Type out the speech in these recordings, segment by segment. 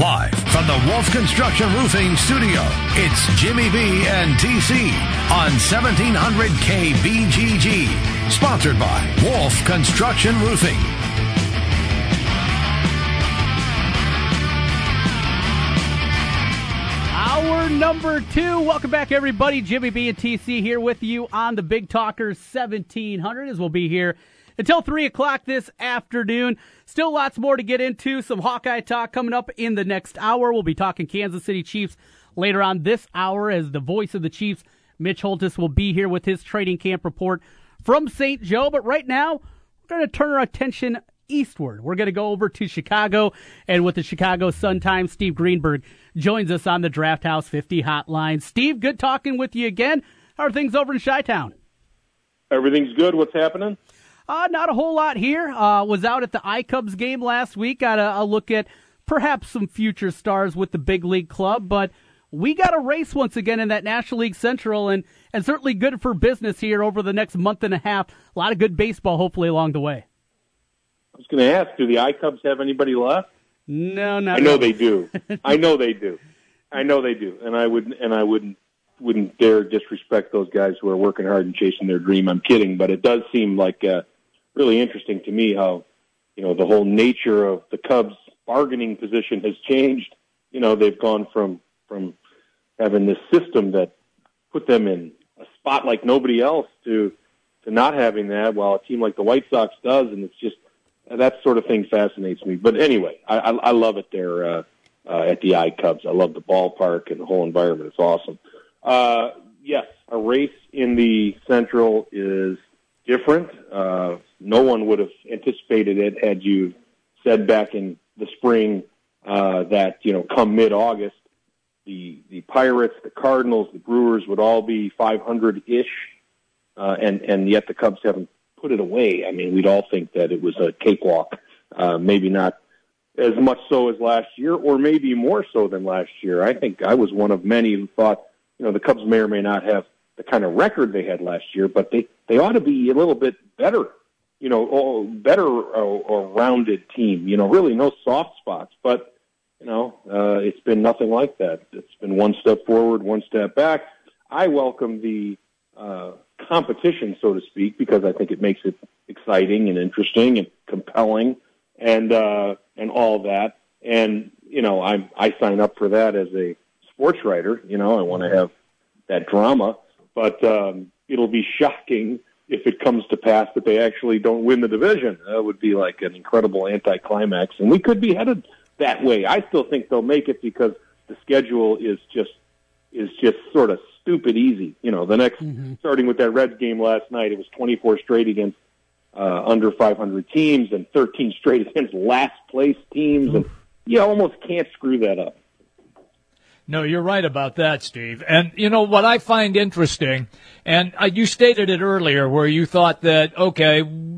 Live from the Wolf Construction Roofing Studio, it's Jimmy B and TC on 1700 KBGG. Sponsored by Wolf Construction Roofing. Hour number 2. Welcome back, everybody. Jimmy B and TC here with you on the Big Talker 1700 as we'll be here until 3 o'clock this afternoon. Still lots more to get into. Some Hawkeye talk coming up in the next hour. We'll be talking Kansas City Chiefs later on this hour as the voice of the Chiefs, Mitch Holthus, will be here with his training camp report from St. Joe. But right now, we're going to turn our attention eastward. We're going to go over to Chicago, and with the Chicago Sun-Times, Steve Greenberg joins us on the Draft House 50 hotline. Steve, good talking with you again. How are things over in Chi-Town? Everything's good. What's happening? Not a whole lot here. Was out at the iCubs game last week. Got a look at perhaps some future stars with the big league club, but we got a race once again in that National League Central, and certainly good for business here over the next month and a half. A lot of good baseball, hopefully, along the way. I was going to ask, do the iCubs have anybody left? No, not. I know they do. I know they do. And I wouldn't dare disrespect those guys who are working hard and chasing their dream. I'm kidding, but it does seem like really interesting to me how, the whole nature of the Cubs' bargaining position has changed. They've gone from having this system that put them in a spot like nobody else to not having that, while a team like the White Sox does, and it's just that sort of thing fascinates me. But anyway, I love it there at the iCubs. I love the ballpark and the whole environment. It's awesome. Yes, a race in the Central is different. No one would have anticipated it had you said back in the spring that, come mid-August, the Pirates, the Cardinals, the Brewers would all be 500-ish, and yet the Cubs haven't put it away. I mean, we'd all think that it was a cakewalk, maybe not as much so as last year, or maybe more so than last year. I think I was one of many who thought, the Cubs may or may not have the kind of record they had last year, but they ought to be a little bit better, better or rounded team, really no soft spots. But, it's been nothing like that. It's been one step forward, one step back. I welcome the competition, so to speak, because I think it makes it exciting and interesting and compelling and all that. And, I sign up for that as a sports writer. I want to have that drama, but it'll be shocking if it comes to pass that they actually don't win the division. That would be like an incredible anticlimax, and we could be headed that way. I still think they'll make it because the schedule is just sort of stupid easy. The next, starting with that Reds game last night, it was 24 straight against under 500 teams and 13 straight against last place teams, and you almost can't screw that up. No, you're right about that, Steve. And, what I find interesting, and you stated it earlier where you thought that, okay,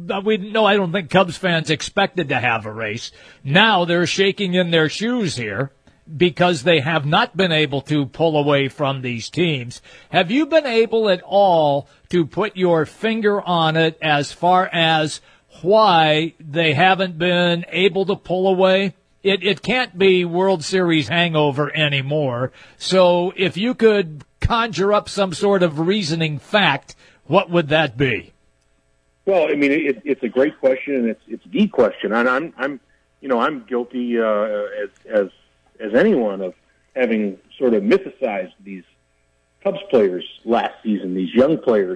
I don't think Cubs fans expected to have a race. Now they're shaking in their shoes here because they have not been able to pull away from these teams. Have you been able at all to put your finger on it as far as why they haven't been able to pull away? It can't be World Series hangover anymore. So if you could conjure up some sort of reasoning fact, what would that be? Well, I mean, it's a great question, and it's the question. And I'm guilty as anyone of having sort of mythicized these Cubs players last season, these young players,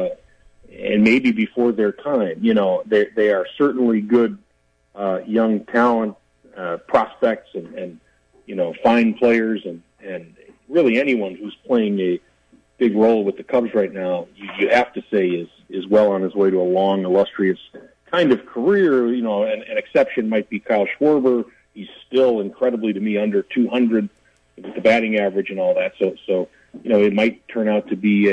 and maybe before their time. They are certainly good young talent. Prospects and fine players and really anyone who's playing a big role with the Cubs right now, you have to say is well on his way to a long, illustrious kind of career. An exception might be Kyle Schwarber. He's still incredibly, to me, under 200 with the batting average and all that. So it might turn out to be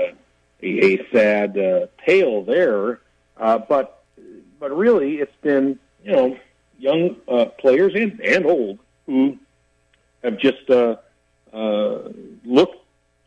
a sad tale there. But really, it's been young players and old who have just looked,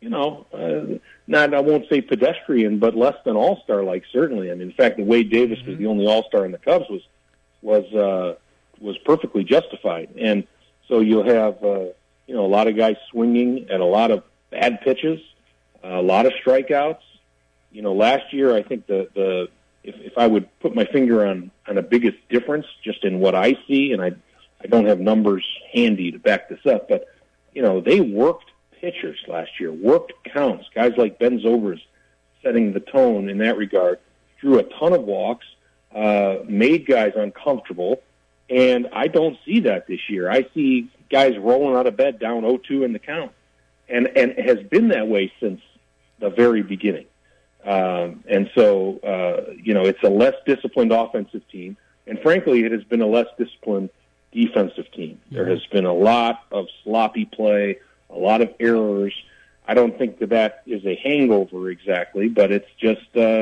not, I won't say pedestrian, but less than all-star like, certainly. I mean, in fact, the Wade Davis was the only all-star in the Cubs was perfectly justified. And So you'll have, a lot of guys swinging at a lot of bad pitches, a lot of strikeouts. Last year, I think if I would put my finger on a biggest difference just in what I see, and I don't have numbers handy to back this up, but, they worked pitchers last year, worked counts. Guys like Ben Zobrist setting the tone in that regard, drew a ton of walks, made guys uncomfortable, and I don't see that this year. I see guys rolling out of bed down 0-2 in the count, and it has been that way since the very beginning. And so, it's a less disciplined offensive team, and frankly, it has been a less disciplined defensive team. There has been a lot of sloppy play, a lot of errors. I don't think that is a hangover exactly, but it's just,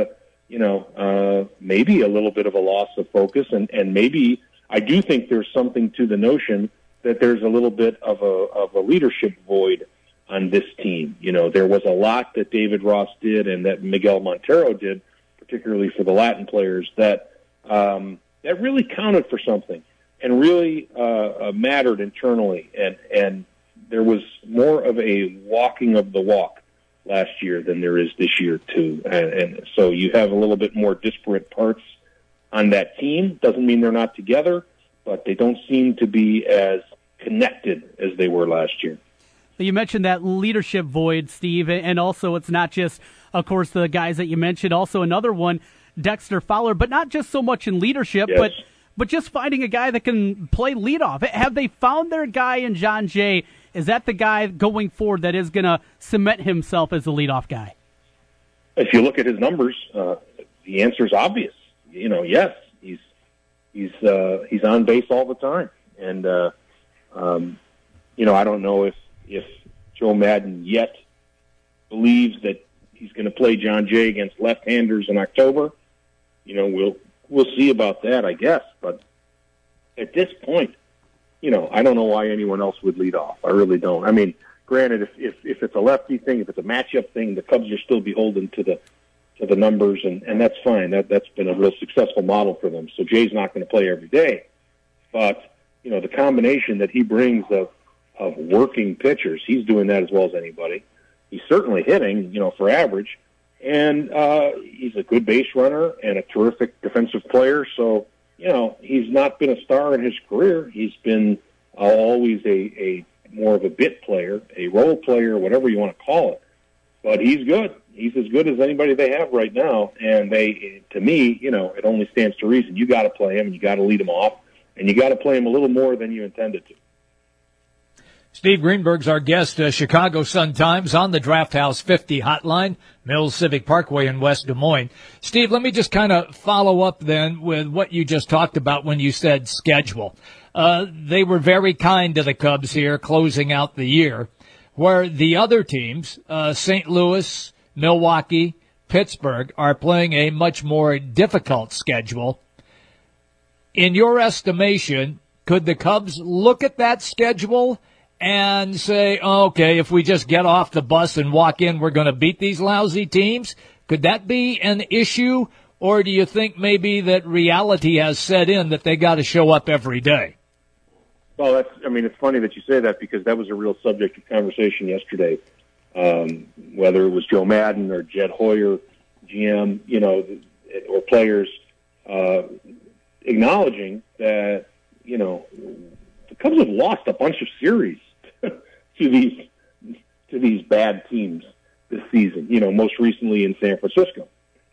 maybe a little bit of a loss of focus, and maybe I do think there's something to the notion that there's a little bit of a leadership void on this team. There was a lot that David Ross did and that Miguel Montero did, particularly for the Latin players, that really counted for something and really mattered internally. And there was more of a walking of the walk last year than there is this year, too. And so you have a little bit more disparate parts on that team. Doesn't mean they're not together, but they don't seem to be as connected as they were last year. You mentioned that leadership void, Steve, and also it's not just, of course, the guys that you mentioned. Also another one, Dexter Fowler, but not just so much in leadership, yes, but just finding a guy that can play leadoff. Have they found their guy in John Jay? Is that the guy going forward that is going to cement himself as a leadoff guy? If you look at his numbers, the answer is obvious. Yes, he's on base all the time, and I don't know if Joe Madden yet believes that he's going to play John Jay against left-handers in October. We'll see about that, I guess. But at this point, I don't know why anyone else would lead off. I really don't. I mean, granted, if it's a lefty thing, if it's a matchup thing, the Cubs are still beholden to the numbers, and that's fine. That's been a real successful model for them. So Jay's not going to play every day, but the combination that he brings of working pitchers, he's doing that as well as anybody. He's certainly hitting, for average, and he's a good base runner and a terrific defensive player. So, he's not been a star in his career. He's been always a more of a bit player, a role player, whatever you want to call it. But he's good. He's as good as anybody they have right now. And to me, it only stands to reason. You got to play him, and you got to lead him off, and you got to play him a little more than you intended to. Steve Greenberg's our guest, Chicago Sun-Times on the Draft House 50 hotline, Mills Civic Parkway in West Des Moines. Steve, let me just kind of follow up then with what you just talked about when you said schedule. They were very kind to the Cubs here closing out the year, where the other teams, St. Louis, Milwaukee, Pittsburgh, are playing a much more difficult schedule. In your estimation, could the Cubs look at that schedule and say, okay, if we just get off the bus and walk in, we're going to beat these lousy teams? Could that be an issue? Or do you think maybe that reality has set in that they got to show up every day? Well, it's funny that you say that because that was a real subject of conversation yesterday. Whether it was Joe Madden or Jed Hoyer, GM, or players, acknowledging that, the Cubs have lost a bunch of series to these bad teams this season, most recently in San Francisco.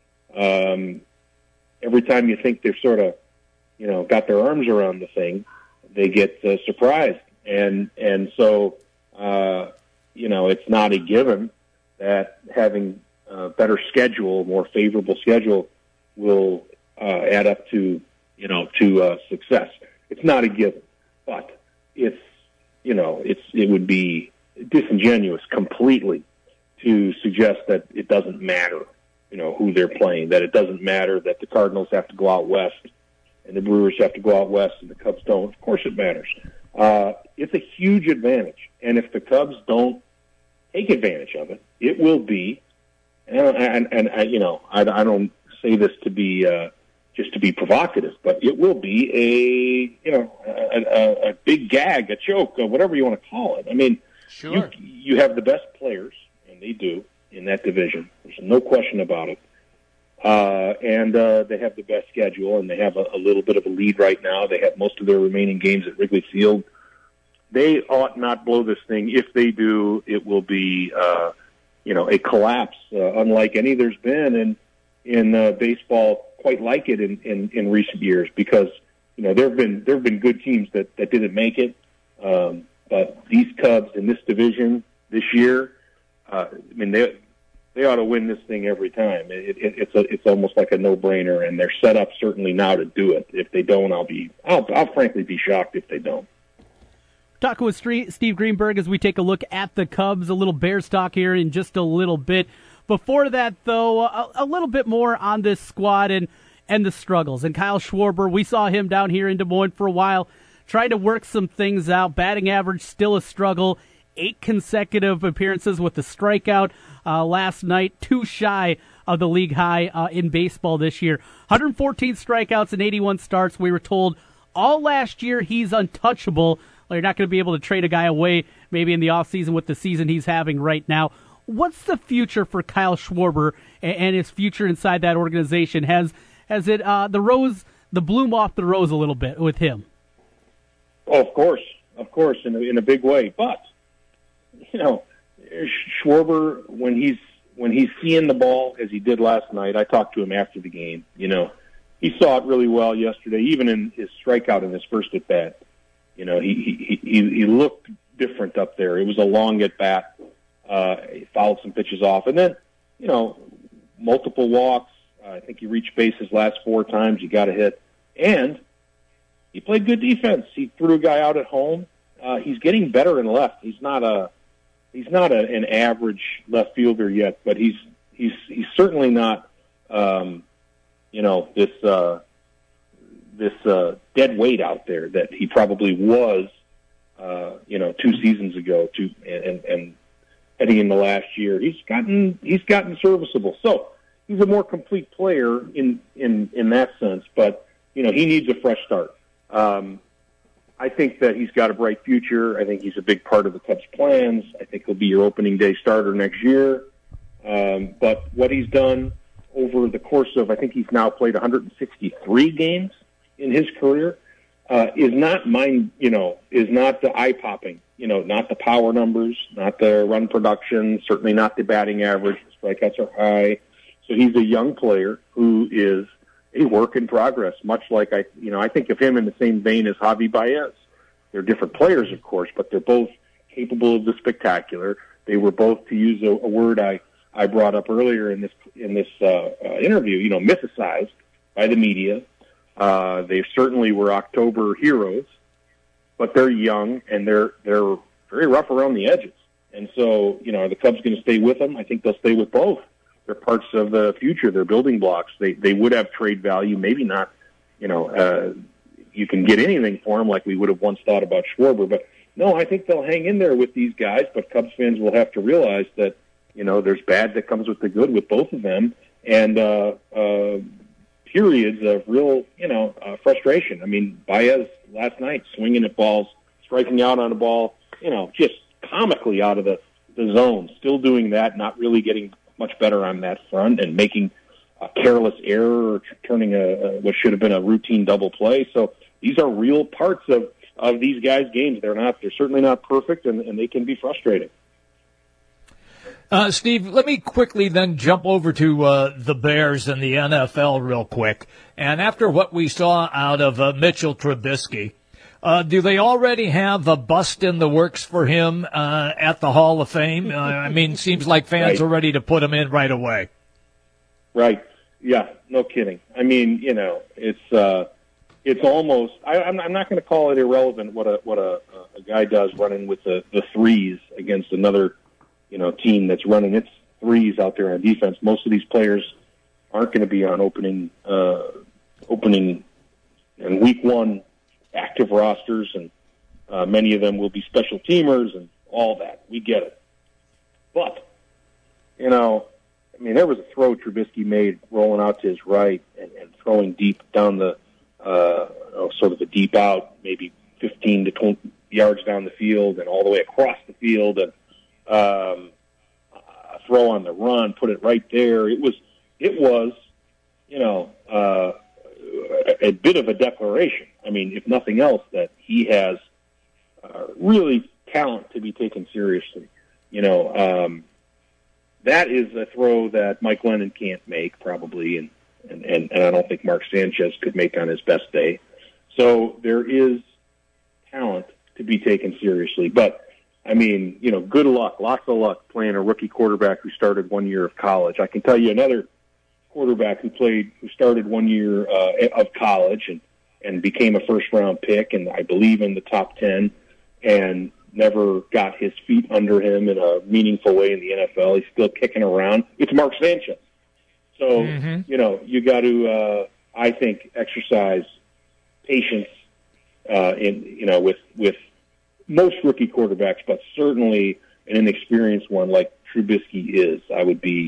Every time you think they've sort of, got their arms around the thing, they get surprised. And so, it's not a given that having a better schedule, more favorable schedule will add up to success. It's not a given, but it would be disingenuous completely to suggest that it doesn't matter, who they're playing, that it doesn't matter that the Cardinals have to go out west and the Brewers have to go out west and the Cubs don't. Of course it matters. It's a huge advantage. And if the Cubs don't take advantage of it, it will be, I don't say this to be just to be provocative, but it will be a big gag, a choke, or whatever you want to call it. I mean, sure. You have the best players, and they do, in that division. There's no question about it. And they have the best schedule, and they have a little bit of a lead right now. They have most of their remaining games at Wrigley Field. They ought not blow this thing. If they do, it will be, a collapse, unlike any there's been in baseball, quite like it in recent years, because there have been good teams that didn't make it. But these Cubs in this division this year, they ought to win this thing every time. It's almost like a no-brainer, and they're set up certainly now to do it. If they don't, I'll frankly be shocked if they don't. Talking with Steve Greenberg as we take a look at the Cubs, a little Bears talk here in just a little bit. Before that, though, a little bit more on this squad and the struggles. And Kyle Schwarber, we saw him down here in Des Moines for a while, trying to work some things out. Batting average still a struggle. 8 consecutive appearances with the strikeout last night, 2 shy of the league high in baseball this year. 114 strikeouts and 81 starts. We were told all last year he's untouchable. Well, you're not going to be able to trade a guy away maybe in the offseason with the season he's having right now. What's the future for Kyle Schwarber and his future inside that organization? Has it the bloom off the rose a little bit with him? Oh, of course, in a big way. But Schwarber, when he's seeing the ball as he did last night, I talked to him after the game. He saw it really well yesterday, even in his strikeout in his first at bat. He looked different up there. It was a long at bat. He fouled some pitches off, and then multiple walks. I think he reached bases last 4 times. He got a hit, and he played good defense. He threw a guy out at home. He's getting better in left. He's not an average left fielder yet, but he's certainly not this dead weight out there that he probably was 2 seasons ago and heading into last year. He's gotten serviceable. So he's a more complete player in that sense, but he needs a fresh start. I think that he's got a bright future. I think he's a big part of the Cubs' plans. I think he'll be your opening day starter next year. But what he's done over the course of, I think he's now played 163 games in his career, is not the eye-popping, not the power numbers, not the run production, certainly not the batting average. The strikeouts are high. So he's a young player who is a work in progress, much like I think of him in the same vein as Javi Baez. They're different players, of course, but they're both capable of the spectacular. They were both, to use a word I brought up earlier in this interview, mythicized by the media. They certainly were October heroes, but they're young and they're very rough around the edges. And so, are the Cubs going to stay with them? I think they'll stay with both. They're parts of the future. They're building blocks. They would have trade value, maybe not. You can get anything for them like we would have once thought about Schwarber. But no, I think they'll hang in there with these guys. But Cubs fans will have to realize that there's bad that comes with the good with both of them, and periods of real frustration. I mean, Baez last night swinging at balls, striking out on a ball, just comically out of the zone. Still doing that, not really getting much better on that front, and making a careless error or turning what should have been a routine double play. So these are real parts of these guys' games. They're certainly not perfect, and they can be frustrating. Steve, let me quickly then jump over to the Bears and the NFL real quick. And after what we saw out of Mitchell Trubisky, do they already have a bust in the works for him at the Hall of Fame? Seems like fans are ready to put him in right away. Right. Yeah, no kidding. It's almost. I'm not going to call it irrelevant what a guy does running with the threes against another team that's running its threes out there on defense. Most of these players aren't going to be on opening and week one active rosters, and many of them will be special teamers and all that. We get it. But, I mean, there was a throw Trubisky made rolling out to his right and throwing deep down the, sort of a deep out, maybe 15 to 20 yards down the field and all the way across the field, and a throw on the run, put it right there. It was, a bit of a declaration. I mean, if nothing else, that he has really talent to be taken seriously. That is a throw that Mike Lennon can't make probably, and I don't think Mark Sanchez could make on his best day. So there is talent to be taken seriously. But, I mean, good luck, lots of luck playing a rookie quarterback who started 1 year of college. I can tell you another quarterback who started 1 year of college and became a first-round pick, and I believe in the top 10, and never got his feet under him in a meaningful way in the NFL. He's still kicking around. It's Mark Sanchez. So, you got to, I think, exercise patience with most rookie quarterbacks, but certainly an inexperienced one like Trubisky is. I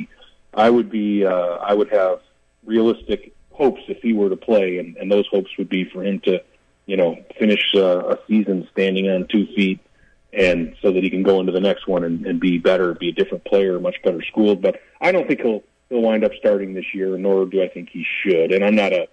would have realistic hopes if he were to play, and those hopes would be for him to, finish a season standing on 2 feet, and so that he can go into the next one and be better, be a different player, much better schooled. But I don't think he'll wind up starting this year, nor do I think he should. And I'm not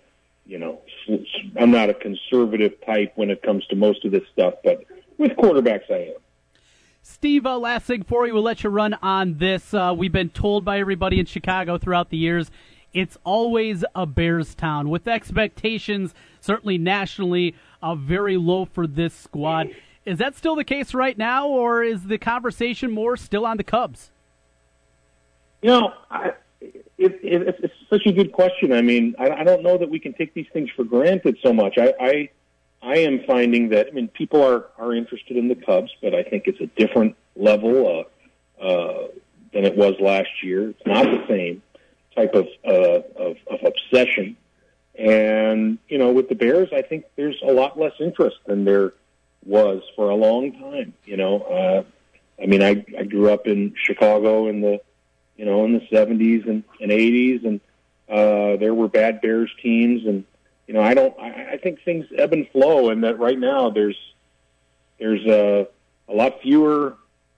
a conservative type when it comes to most of this stuff, but with quarterbacks I am. Steve, last thing for you, we'll let you run on this. We've been told by everybody in Chicago throughout the years, it's always a Bears town, with expectations certainly nationally very low for this squad. Is that still the case right now, or is the conversation more still on the Cubs? It's such a good question. I mean, I don't know that we can take these things for granted so much. I am finding that, people are interested in the Cubs, but I think it's a different level than it was last year. It's not the same type of obsession. And, with the Bears, I think there's a lot less interest than there was for a long time. I grew up in Chicago in the 70s and 80s, and there were bad Bears teams, and I think things ebb and flow, and that right now there's a lot fewer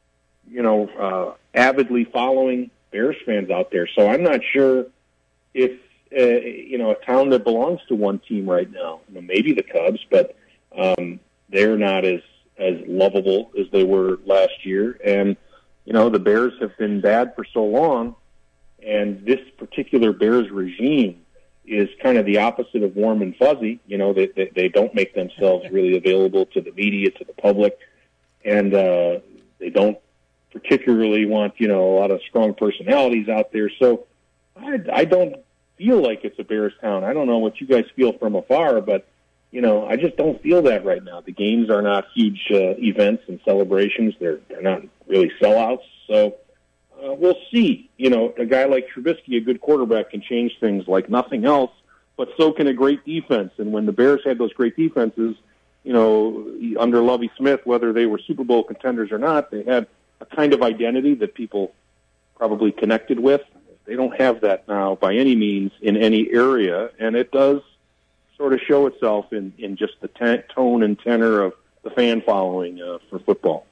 avidly following Bears fans out there. So I'm not sure if a town that belongs to one team right now, maybe the Cubs, but they're not as lovable as they were last year. And the Bears have been bad for so long, and this particular Bears regime is kind of the opposite of warm and fuzzy. They don't make themselves really available to the media, to the public, and they don't particularly want, a lot of strong personalities out there. So I don't feel like it's a Bears town. I don't know what you guys feel from afar, but, I just don't feel that right now. The games are not huge events and celebrations. They're not really sellouts. So we'll see. A guy like Trubisky, a good quarterback, can change things like nothing else, but so can a great defense. And when the Bears had those great defenses, under Lovie Smith, whether they were Super Bowl contenders or not, they had a kind of identity that people probably connected with. They don't have that now by any means in any area, and it does sort of show itself in just the tone and tenor of the fan following for football.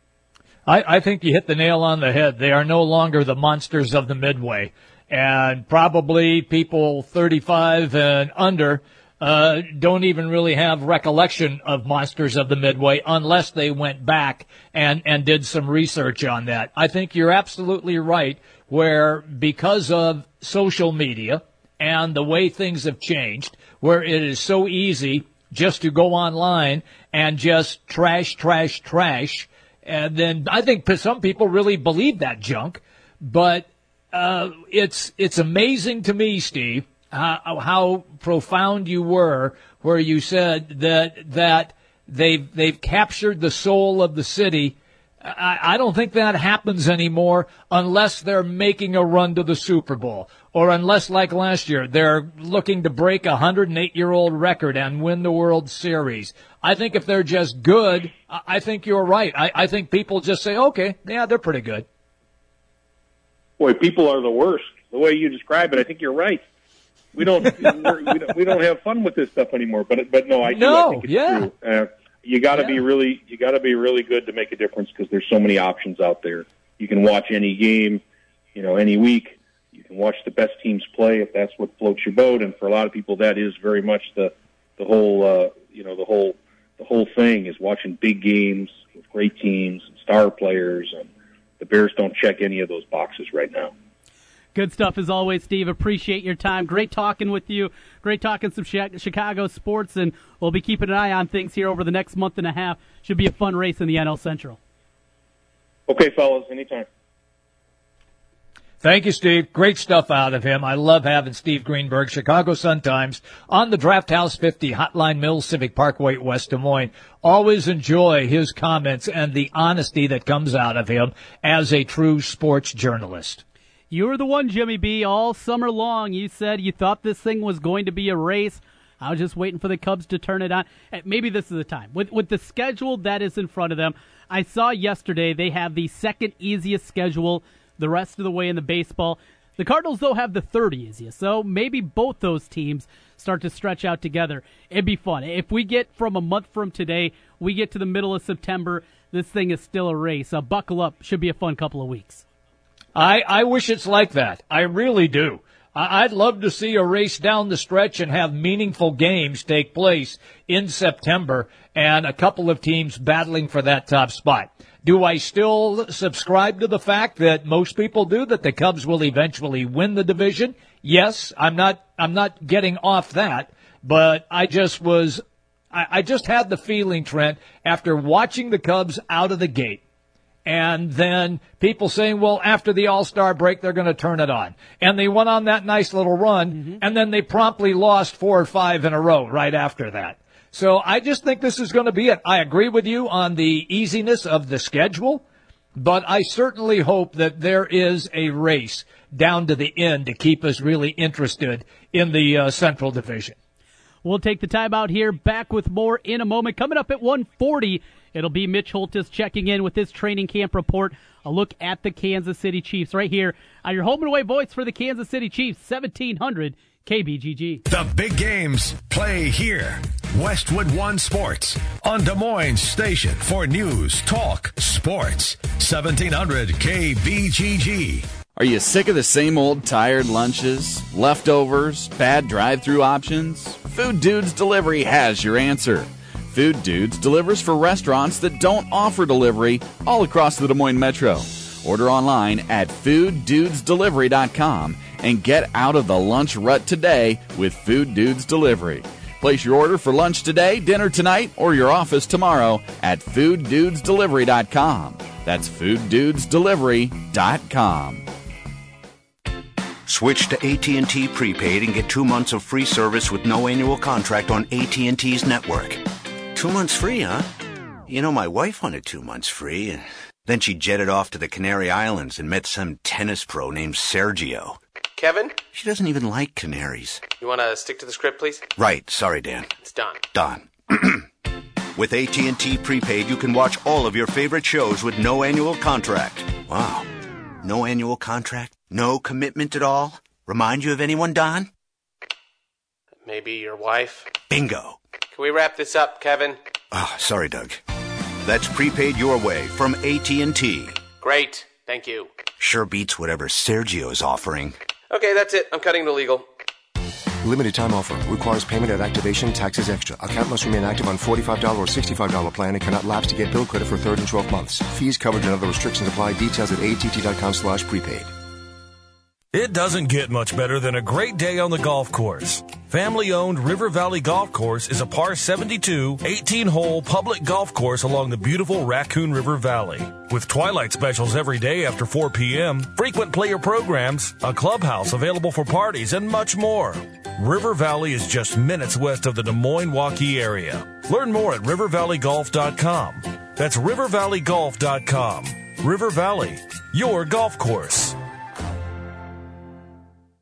I think you hit the nail on the head. They are no longer the monsters of the Midway, and probably people 35 and under don't even really have recollection of Monsters of the Midway unless they went back and did some research on that. I think you're absolutely right, where because of social media and the way things have changed, where it is so easy just to go online and just trash, and then I think some people really believe that junk. But it's amazing to me, Steve, how profound you were, where you said that they've captured the soul of the city. I don't think that happens anymore unless they're making a run to the Super Bowl, or unless, like last year, they're looking to break a 108-year-old record and win the World Series. I think if they're just good, I think you're right. I think people just say, okay, yeah, they're pretty good. Boy, people are the worst. the way you describe it, I think you're right. We don't have fun with this stuff anymore. But no, I think it's true. You got to be really good to make a difference because there's so many options out there. You can watch any game, any week. You can watch the best teams play if that's what floats your boat. And for a lot of people, that is very much the whole thing is watching big games with great teams and star players. And the Bears don't check any of those boxes right now. Good stuff as always, Steve. Appreciate your time. Great talking with you. Great talking some Chicago sports, and we'll be keeping an eye on things here over the next month and a half. Should be a fun race in the NL Central. Okay, fellas, anytime. Thank you, Steve. Great stuff out of him. I love having Steve Greenberg, Chicago Sun-Times, on the Draft House 50, Hotline Mills Civic Parkway, West Des Moines. Always enjoy his comments and the honesty that comes out of him as a true sports journalist. You were the one, Jimmy B, all summer long. You said you thought this thing was going to be a race. I was just waiting for the Cubs to turn it on. Maybe this is the time. With the schedule that is in front of them, I saw yesterday they have the second easiest schedule the rest of the way in the baseball. The Cardinals, though, have the third easiest. So maybe both those teams start to stretch out together. It'd be fun. If we get from a month from today, we get to the middle of September, this thing is still a race. Buckle up. Should be a fun couple of weeks. I wish it's like that. I really do. I'd love to see a race down the stretch and have meaningful games take place in September and a couple of teams battling for that top spot. Do I still subscribe to the fact that most people do, that the Cubs will eventually win the division? Yes, I'm not getting off that, but I just had the feeling, Trent, after watching the Cubs out of the gate, and then people saying, well, after the All-Star break, they're going to turn it on. And they went on that nice little run, and then they promptly lost 4 or 5 in a row right after that. So I just think this is going to be it. I agree with you on the easiness of the schedule, but I certainly hope that there is a race down to the end to keep us really interested in the Central Division. We'll take the time out here. Back with more in a moment. Coming up at 1:40, it'll be Mitch Holtis checking in with his training camp report. A look at the Kansas City Chiefs right here on your home and away voice for the Kansas City Chiefs, 1700 KBGG. The big games play here. Westwood One Sports on Des Moines Station for news, talk, sports. 1700 KBGG. Are you sick of the same old tired lunches, leftovers, bad drive-thru options? Food Dudes Delivery has your answer. Food Dudes delivers for restaurants that don't offer delivery all across the Des Moines Metro. Order online at fooddudesdelivery.com and get out of the lunch rut today with Food Dudes Delivery. Place your order for lunch today, dinner tonight, or your office tomorrow at fooddudesdelivery.com. That's fooddudesdelivery.com. Switch to AT&T Prepaid and get 2 months of free service with no annual contract on AT&T's network. 2 months free, huh? You know, my wife wanted 2 months free, and then she jetted off to the Canary Islands and met some tennis pro named Sergio. Kevin? She doesn't even like canaries. You want to stick to the script, please? Right. Sorry, Dan. It's Don. Don. With AT&T Prepaid, you can watch all of your favorite shows with no annual contract. Wow. No annual contract? No commitment at all? Remind you of anyone, Don? Maybe your wife? Bingo. Can we wrap this up, Kevin? Sorry, Doug. That's prepaid your way from AT&T. Great. Thank you. Sure beats whatever Sergio's offering. Okay, that's it. I'm cutting the legal. Limited time offer. Requires payment at activation. Taxes extra. Account must remain active on $45 or $65 plan and cannot lapse to get bill credit for 3rd and 12 months. Fees, coverage, and other restrictions apply. Details at att.com/prepaid. It doesn't get much better than a great day on the golf course. Family-owned River Valley Golf Course is a par 72, 18-hole public golf course along the beautiful Raccoon River Valley. With twilight specials every day after 4 p.m., frequent player programs, a clubhouse available for parties, and much more. River Valley is just minutes west of the Des Moines-Waukee area. Learn more at rivervalleygolf.com. That's rivervalleygolf.com. River Valley, your golf course.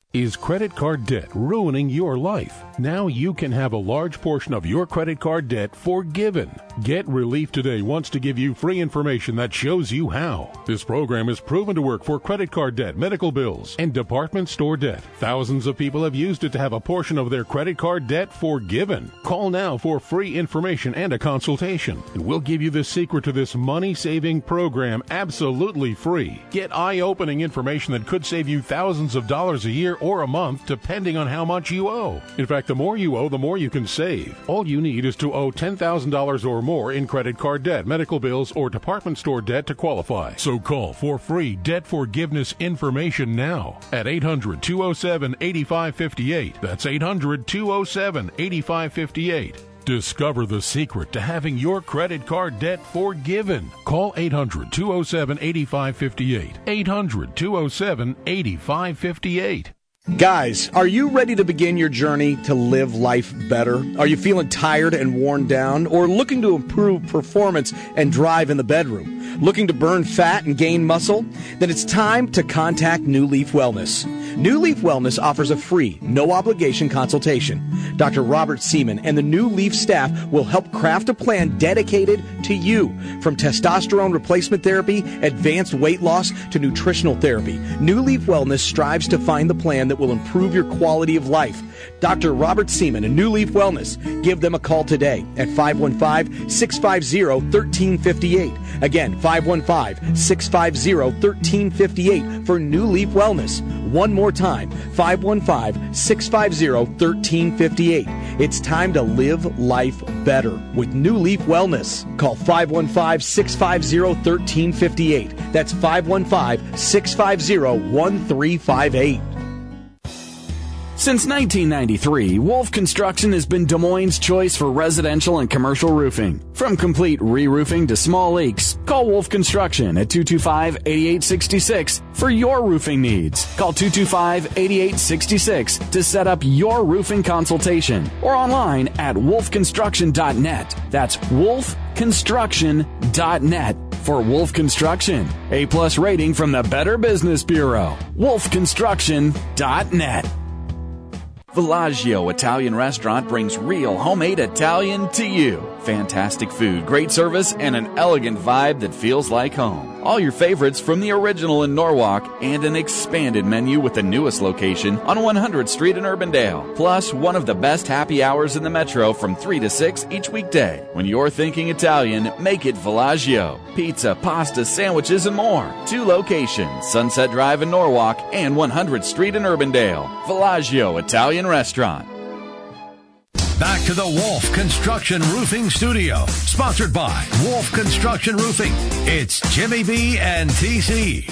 Is credit card debt ruining your life? Now you can have a large portion of your credit card debt forgiven. Get Relief Today wants to give you free information that shows you how. This program is proven to work for credit card debt, medical bills, and department store debt. Thousands of people have used it to have a portion of their credit card debt forgiven. Call now for free information and a consultation, and we'll give you the secret to this money-saving program absolutely free. Get eye-opening information that could save you thousands of dollars a year or a month, depending on how much you owe. In fact, the more you owe, the more you can save. All you need is to owe $10,000 or more in credit card debt, medical bills, or department store debt to qualify. So call for free debt forgiveness information now at 800-207-8558. That's 800-207-8558. Discover the secret to having your credit card debt forgiven. Call 800-207-8558. 800-207-8558. Guys, are you ready to begin your journey to live life better? Are you feeling tired and worn down, or looking to improve performance and drive in the bedroom? Looking to burn fat and gain muscle? Then it's time to contact New Leaf Wellness. New Leaf Wellness offers a free, no-obligation consultation. Dr. Robert Seaman and the New Leaf staff will help craft a plan dedicated to you. From testosterone replacement therapy, advanced weight loss, to nutritional therapy, New Leaf Wellness strives to find the plan that will improve your quality of life. Dr. Robert Seaman and New Leaf Wellness. Give them a call today at 515-650-1358. Again, 515-650-1358 for New Leaf Wellness. One more time, 515-650-1358. It's time to live life better with New Leaf Wellness. Call 515-650-1358. That's 515-650-1358. Since 1993, Wolf Construction has been Des Moines' choice for residential and commercial roofing. From complete re-roofing to small leaks, call Wolf Construction at 225-8866 for your roofing needs. Call 225-8866 to set up your roofing consultation, or online at wolfconstruction.net. That's wolfconstruction.net for Wolf Construction. A+ rating from the Better Business Bureau. wolfconstruction.net. Villaggio Italian Restaurant brings real homemade Italian to you. Fantastic food, great service, and an elegant vibe that feels like home. All your favorites from the original in Norwalk, and an expanded menu with the newest location on 100th Street in Urbandale. Plus, one of the best happy hours in the metro from 3 to 6 each weekday. When you're thinking Italian, make it Villaggio. Pizza, pasta, sandwiches, and more. 2 locations, Sunset Drive in Norwalk and 100th Street in Urbandale. Villaggio Italian Restaurant. Back to the Wolf Construction Roofing Studio, sponsored by Wolf Construction Roofing. It's Jimmy B and TC.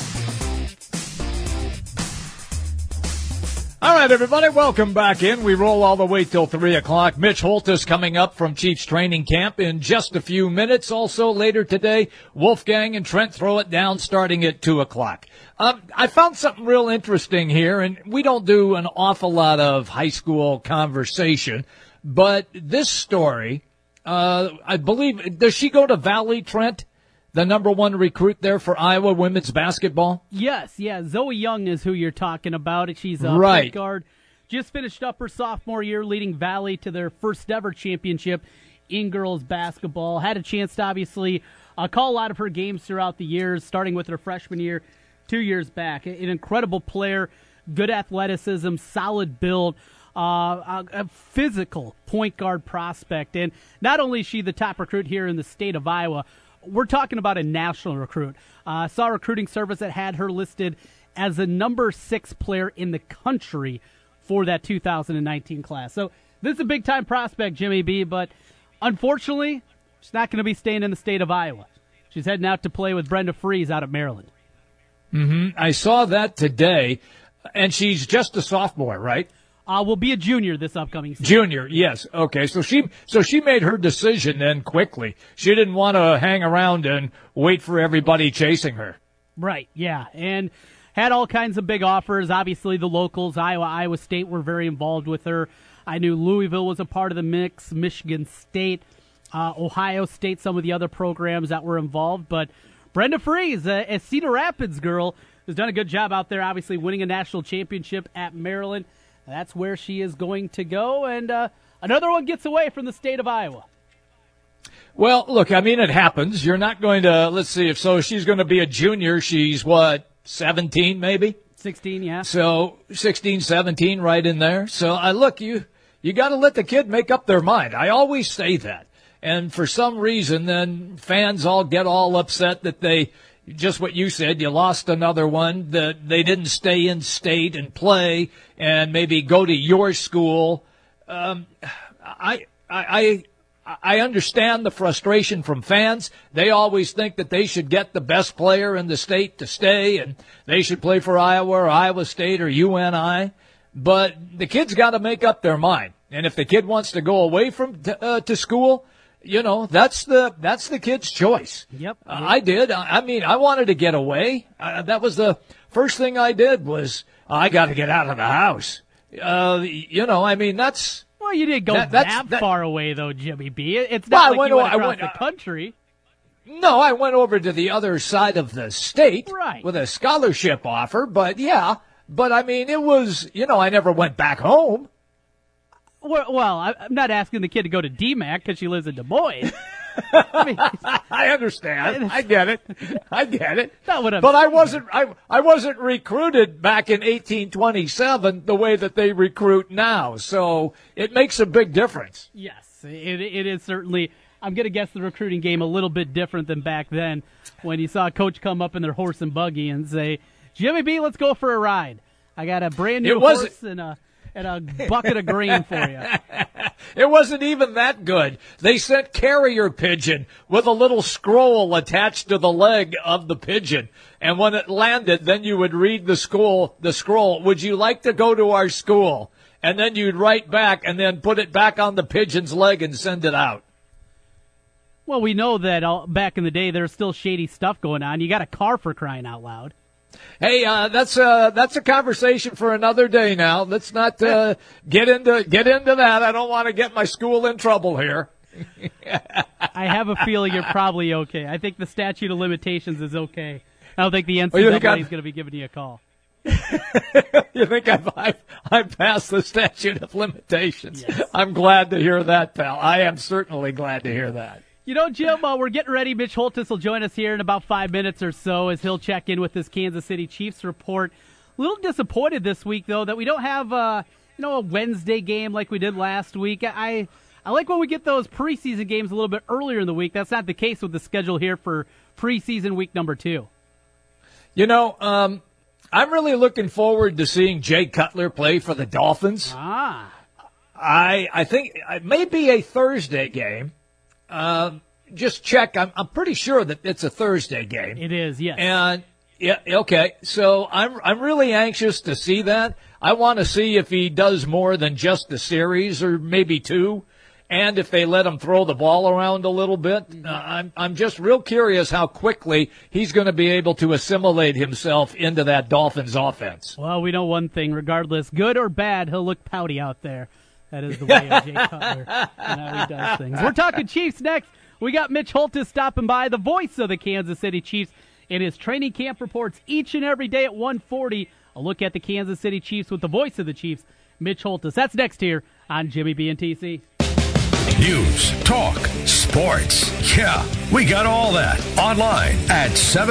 All right, everybody, welcome back in. We roll all the way till 3 o'clock. Mitch Holt is coming up from Chiefs Training Camp in just a few minutes. Also, later today, Wolfgang and Trent Throw It Down starting at 2 o'clock. I found something real interesting here, and we don't do an awful lot of high school conversation, but this story, I believe, does she go to Valley, Trent? The number 1 recruit there for Iowa women's basketball? Yes, yeah. Zoe Young is who you're talking about. She's a right. point guard. Just finished up her sophomore year, leading Valley to their first ever championship in girls basketball. Had a chance to obviously call a lot of her games throughout the years, starting with her freshman year 2 years back. An incredible player, good athleticism, solid build, a physical point guard prospect. And not only is she the top recruit here in the state of Iowa, we're talking about a national recruit. Saw a recruiting service that had her listed as the number 6 player in the country for that 2019 class. So this is a big-time prospect, Jimmy B., but unfortunately, she's not going to be staying in the state of Iowa. She's heading out to play with Brenda Fries out of Maryland. I saw that today, and she's just a sophomore, right? Will be a junior this upcoming season. Junior, yes. Okay, so she made her decision then quickly. She didn't want to hang around and wait for everybody chasing her. Right, yeah, and had all kinds of big offers. Obviously, the locals, Iowa State, were very involved with her. I knew Louisville was a part of the mix, Michigan State, Ohio State, some of the other programs that were involved. But Brenda Fries, a Cedar Rapids girl, who's done a good job out there, obviously winning a national championship at Maryland. That's where she is going to go. And another one gets away from the state of Iowa. Well, look, I mean, it happens. You're not going to, let's see, if so she's going to be a junior. She's, 17 maybe? 16, yeah. So 16, 17, right in there. So look, you got to let the kid make up their mind. I always say that. And for some reason, then fans all get all upset that they, just what you said, you lost another one, that they didn't stay in state and play and maybe go to your school. I understand the frustration from fans. They always think that they should get the best player in the state to stay, and they should play for Iowa or Iowa State or UNI. But the kid's got to make up their mind. And if the kid wants to go away from to school, that's the kid's choice. Yep. I did. I mean, I wanted to get away. That was the first thing I did was I got to get out of the house. I mean, that's. Well, you didn't go that far away, though, Jimmy B. It's not like you went across the country. No, I went over to the other side of the state right. with a scholarship offer, but yeah. But, I mean, it was, I never went back home. Well, I'm not asking the kid to go to DMAC because she lives in Des Moines. I understand. I get it. Not what I'm but I wasn't recruited back in 1827 the way that they recruit now. So it makes a big difference. Yes, it is certainly. I'm going to guess the recruiting game a little bit different than back then when you saw a coach come up in their horse and buggy and say, Jimmy B, let's go for a ride. I got a brand new horse and a bucket of grain for you. It wasn't even that good. They sent carrier pigeon with a little scroll attached to the leg of the pigeon. And when it landed, then you would read the scroll. Would you like to go to our school? And then you'd write back and then put it back on the pigeon's leg and send it out. Well, we know that back in the day there's still shady stuff going on. You got a car, for crying out loud. Hey, that's a conversation for another day now. Let's not get into that. I don't want to get my school in trouble here. I have a feeling you're probably okay. I think the statute of limitations is okay. I don't think the NCAA is going to be giving you a call. You think I've passed the statute of limitations? Yes. I'm glad to hear that, pal. I am certainly glad to hear that. Jim, we're getting ready. Mitch Holthus will join us here in about 5 minutes or so as he'll check in with this Kansas City Chiefs report. A little disappointed this week, though, that we don't have a Wednesday game like we did last week. I like when we get those preseason games a little bit earlier in the week. That's not the case with the schedule here for preseason week number 2. I'm really looking forward to seeing Jay Cutler play for the Dolphins. I think it may be a Thursday game. Just check. I'm pretty sure that it's a Thursday game. It is, yes. And yeah, okay. So I'm really anxious to see that. I want to see if he does more than just the series or maybe 2, and if they let him throw the ball around a little bit. I'm just real curious how quickly he's going to be able to assimilate himself into that Dolphins offense. Well, we know one thing, regardless, good or bad, he'll look pouty out there. That is the way of Jay Cutler and how he does things. We're talking Chiefs next. We got Mitch Holthus stopping by, the voice of the Kansas City Chiefs, in his training camp reports each and every day at 1:40. A look at the Kansas City Chiefs with the voice of the Chiefs, Mitch Holthus. That's next here on Jimmy B and TC. News, talk, sports. Yeah, we got all that online at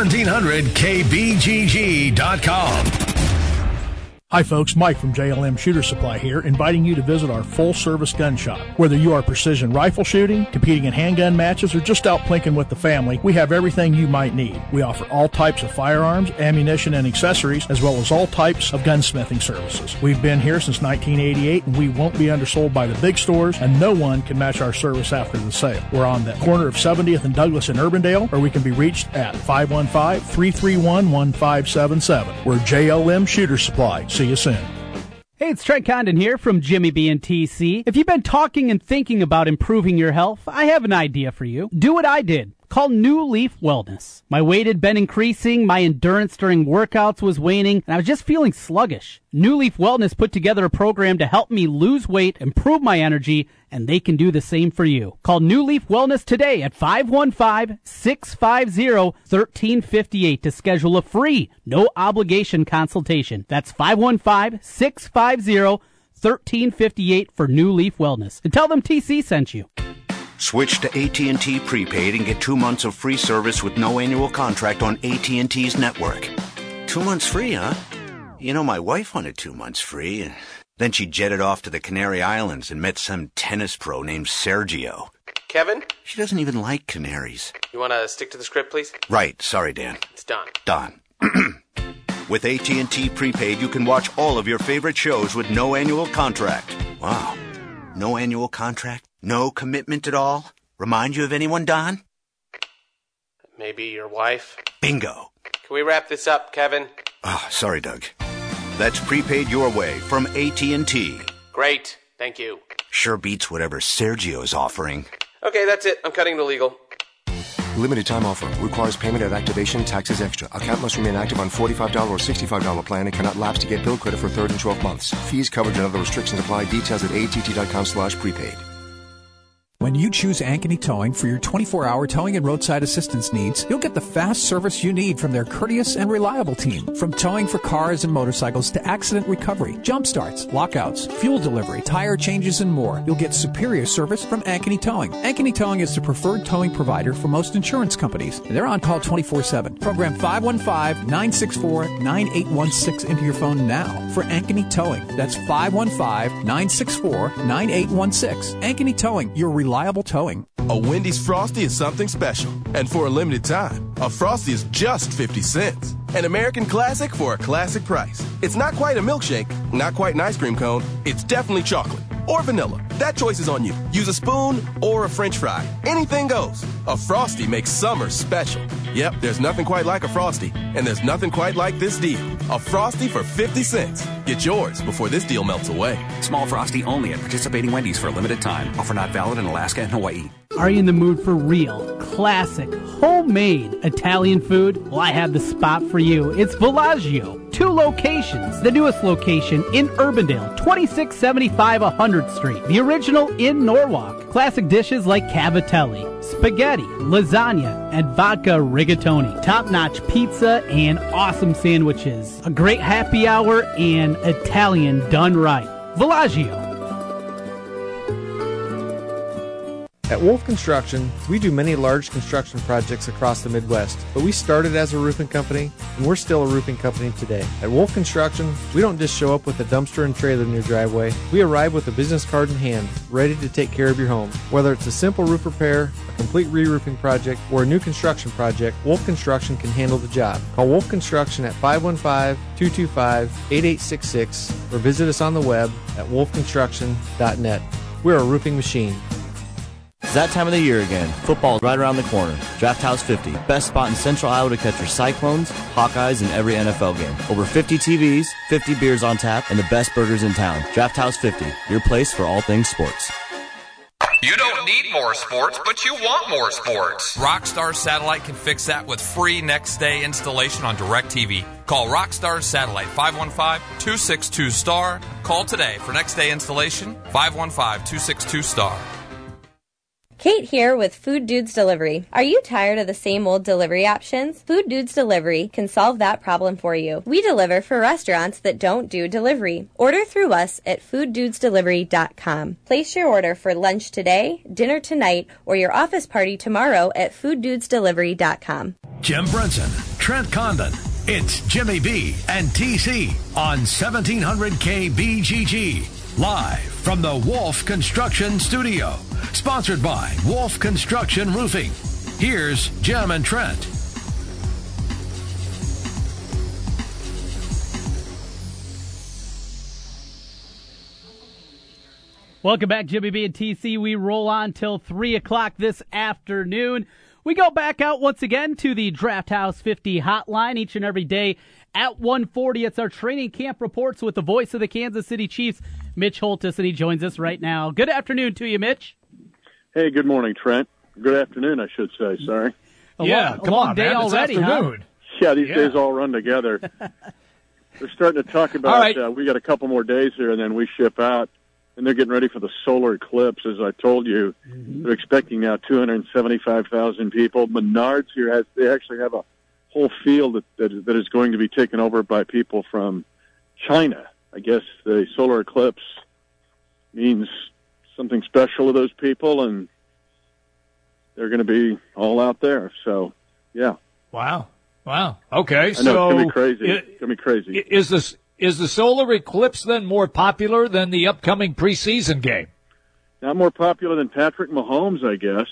1700kbgg.com. Hi folks, Mike from JLM Shooter Supply here, inviting you to visit our full-service gun shop. Whether you are precision rifle shooting, competing in handgun matches, or just out plinking with the family, we have everything you might need. We offer all types of firearms, ammunition, and accessories, as well as all types of gunsmithing services. We've been here since 1988, and we won't be undersold by the big stores, and no one can match our service after the sale. We're on the corner of 70th and Douglas in Urbandale, or we can be reached at 515-331-1577. We're JLM Shooter Supply. See you soon. Hey, it's Trent Condon here from Jimmy B and TC. If you've been talking and thinking about improving your health, I have an idea for you. Do what I did. Call New Leaf Wellness. My weight had been increasing, my endurance during workouts was waning, and I was just feeling sluggish. New Leaf Wellness put together a program to help me lose weight, improve my energy, and they can do the same for you. Call New Leaf Wellness today at 515-650-1358 to schedule a free, no-obligation consultation. That's 515-650-1358 for New Leaf Wellness. And tell them TC sent you. Switch to AT&T Prepaid and get 2 months of free service with no annual contract on AT&T's network. 2 months free, huh? You know, my wife wanted 2 months free, and then she jetted off to the Canary Islands and met some tennis pro named Sergio. Kevin? She doesn't even like canaries. You want to stick to the script, please? Right. Sorry, Dan. It's Don. Don. With AT&T Prepaid, you can watch all of your favorite shows with no annual contract. Wow. No annual contract? No commitment at all? Remind you of anyone, Don? Maybe your wife? Bingo. Can we wrap this up, Kevin? Oh, sorry, Doug. That's prepaid your way from AT&T. Great. Thank you. Sure beats whatever Sergio's offering. Okay, that's it. I'm cutting to legal. Limited time offer. Requires payment at activation. Taxes extra. Account must remain active on $45 or $65 plan and cannot lapse to get bill credit for 3rd and 12 months. Fees, coverage, and other restrictions apply. Details at att.com/prepaid. When you choose Ankeny Towing for your 24-hour towing and roadside assistance needs, you'll get the fast service you need from their courteous and reliable team. From towing for cars and motorcycles to accident recovery, jump starts, lockouts, fuel delivery, tire changes, and more, you'll get superior service from Ankeny Towing. Ankeny Towing is the preferred towing provider for most insurance companies, and they're on call 24/7. Program 515-964-9816 into your phone now for Ankeny Towing. That's 515-964-9816. Ankeny Towing, your reliable towing. A Wendy's Frosty is something special. And for a limited time, a Frosty is just 50 cents. An American classic for a classic price. It's not quite a milkshake, not quite an ice cream cone. It's definitely chocolate or vanilla. That choice is on you. Use a spoon or a French fry. Anything goes. A Frosty makes summer special. Yep, there's nothing quite like a Frosty. And there's nothing quite like this deal. A Frosty for 50 cents. Get yours before this deal melts away. Small Frosty only at participating Wendy's for a limited time. Offer not valid in Alaska and Hawaii. Are you in the mood for real, classic, homemade Italian food? Well, I have the spot for you. It's Villaggio. 2 locations. The newest location in Urbandale, 2675 100th Street. The original in Norwalk. Classic dishes like cavatelli, spaghetti, lasagna, and vodka rigatoni. Top-notch pizza and awesome sandwiches. A great happy hour and Italian done right. Villaggio. At Wolf Construction, we do many large construction projects across the Midwest, but we started as a roofing company, and we're still a roofing company today. At Wolf Construction, we don't just show up with a dumpster and trailer in your driveway. We arrive with a business card in hand, ready to take care of your home. Whether it's a simple roof repair, a complete re-roofing project, or a new construction project, Wolf Construction can handle the job. Call Wolf Construction at 515-225-8866 or visit us on the web at wolfconstruction.net. We're a roofing machine. It's that time of the year again. Football right around the corner. Draft House 50. Best spot in Central Iowa to catch your Cyclones, Hawkeyes, and every NFL game. Over 50 TVs, 50 beers on tap, and the best burgers in town. Draft House 50. Your place for all things sports. You don't need more sports, but you want more sports. Rockstar Satellite can fix that with free next-day installation on DirecTV. Call Rockstar Satellite 515-262-STAR. Call today for next-day installation, 515-262-STAR. Kate here with Food Dudes Delivery. Are you tired of the same old delivery options? Food Dudes Delivery can solve that problem for you. We deliver for restaurants that don't do delivery. Order through us at fooddudesdelivery.com. Place your order for lunch today, dinner tonight, or your office party tomorrow at fooddudesdelivery.com. Jim Brunson, Trent Condon. It's Jimmy B and TC on 1700 KBGG. Live from the Wolf Construction Studio. Sponsored by Wolf Construction Roofing. Here's Jim and Trent. Welcome back, Jimmy B and TC. We roll on till 3 o'clock this afternoon. We go back out once again to the Draft House 50 hotline each and every day at 1:40. It's our training camp reports with the voice of the Kansas City Chiefs, Mitch Holtis, and he joins us right now. Good afternoon to you, Mitch. Hey, good morning, Trent. Good afternoon, I should say. Sorry. A Yeah, long, long day man, already, it's huh? afternoon. Yeah, these days all run together. They're starting to talk about, All right. We got a couple more days here, and then we ship out. And they're getting ready for the solar eclipse, as I told you. They're expecting now 275,000 people. Menards here they actually have a whole field that is going to be taken over by people from China. I guess the solar eclipse means something special to those people, and they're going to be all out there. So, yeah. Wow. Okay, I know, so it's going to be crazy. It's going to be crazy. Is the solar eclipse then more popular than the upcoming preseason game? Not more popular than Patrick Mahomes, I guess.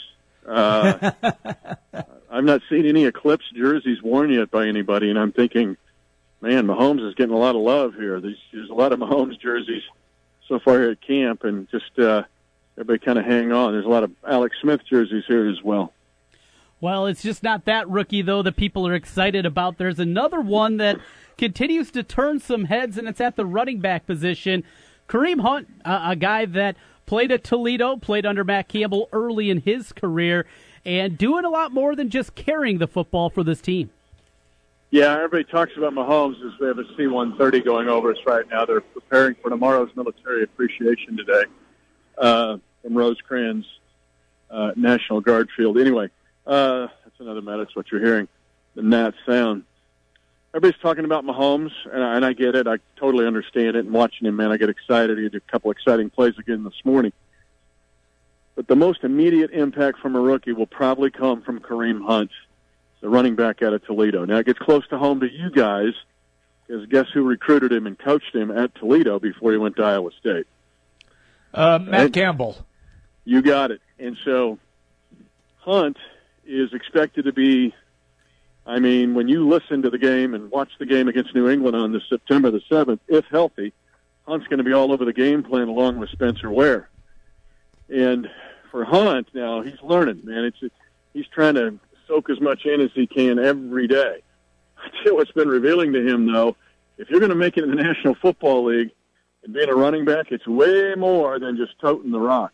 I've not seen any eclipse jerseys worn yet by anybody, and I'm thinking, man, Mahomes is getting a lot of love here. There's a lot of Mahomes jerseys so far here at camp, and just everybody kind of hang on. There's a lot of Alex Smith jerseys here as well. Well, it's just not that rookie, though, that people are excited about. There's another one that continues to turn some heads, and it's at the running back position. Kareem Hunt, a guy that played at Toledo, played under Matt Campbell early in his career, and doing a lot more than just carrying the football for this team. Yeah, everybody talks about Mahomes as we have a C-130 going over us right now. They're preparing for tomorrow's military appreciation today from Rosecrans National Guard Field. Anyway, that's another matter. That's what you're hearing, the gnat sound. Everybody's talking about Mahomes, and I get it. I totally understand it. And watching him, man, I get excited. He did a couple exciting plays again this morning. But the most immediate impact from a rookie will probably come from Kareem Hunt, the running back out of Toledo. Now, it gets close to home to you guys, because guess who recruited him and coached him at Toledo before he went to Iowa State? Matt Campbell. You got it. And so Hunt is expected to be, I mean, when you listen to the game and watch the game against New England on the September the 7th, if healthy, Hunt's going to be all over the game plan along with Spencer Ware. And for Hunt now, he's learning, man. He's trying to soak as much in as he can every day. I tell you what's been revealing to him, though, if you're going to make it in the National Football League and being a running back, it's way more than just toting the rock.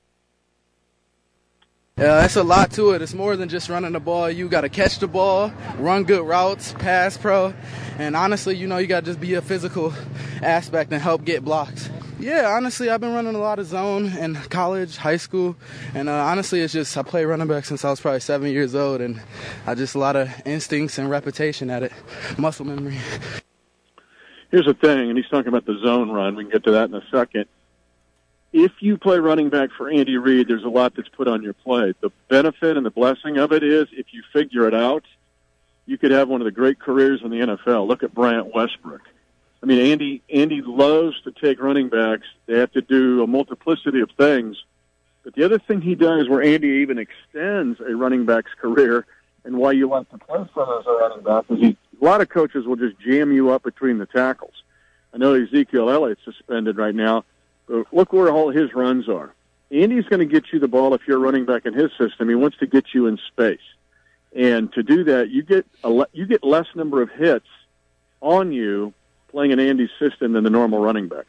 Yeah, that's a lot to it. It's more than just running the ball. You got to catch the ball, run good routes, pass pro, and honestly, you got to just be a physical aspect and help get blocks. Yeah, honestly, I've been running a lot of zone in college, high school, and honestly, it's just I play running back since I was probably 7 years old, and I just a lot of instincts and repetition at it, muscle memory. Here's the thing, and he's talking about the zone run. We can get to that in a second. If you play running back for Andy Reid, there's a lot that's put on your plate. The benefit and the blessing of it is if you figure it out, you could have one of the great careers in the NFL. Look at Bryant Westbrook. I mean, Andy loves to take running backs. They have to do a multiplicity of things. But the other thing he does where Andy even extends a running back's career and why you like to play for him as a running back is a lot of coaches will just jam you up between the tackles. I know Ezekiel Elliott's suspended right now. But look where all his runs are. Andy's going to get you the ball if you're a running back in his system. He wants to get you in space. And to do that, you get less number of hits on you playing in Andy's system than the normal running back.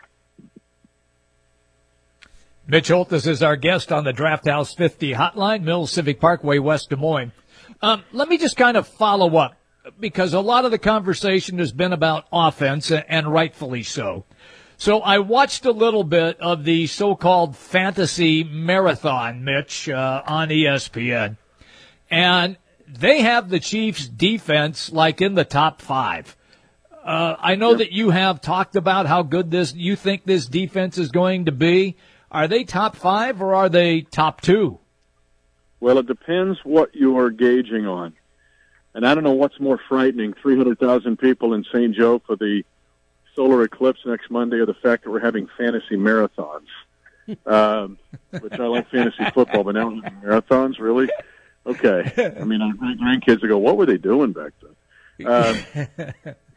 Mitch Holthus is our guest on the Draft House 50 hotline, Mills Civic Parkway, West Des Moines. Let me just kind of follow up, because a lot of the conversation has been about offense, and rightfully so. So I watched a little bit of the so-called fantasy marathon, Mitch, on ESPN. And they have the Chiefs' defense like in the top 5. I know that you have talked about how good you think this defense is going to be. Are they top 5 or are they top 2? Well, it depends what you're gauging on. And I don't know what's more frightening, 300,000 people in St. Joe for the solar eclipse next Monday, or the fact that we're having fantasy marathons, which I like fantasy football, but now marathons, really? Okay. I mean, our grandkids will go, what were they doing back then?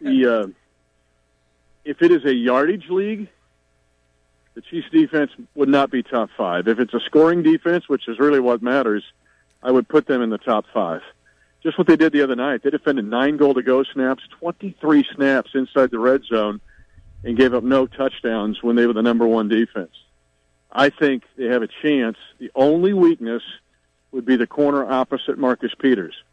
If it is a yardage league, the Chiefs defense would not be top 5. If it's a scoring defense, which is really what matters, I would put them in the top 5. Just what they did the other night. They defended 9 goal-to-go snaps, 23 snaps inside the red zone, and gave up no touchdowns when they were the number 1 defense. I think they have a chance. The only weakness would be the corner opposite Marcus Peters.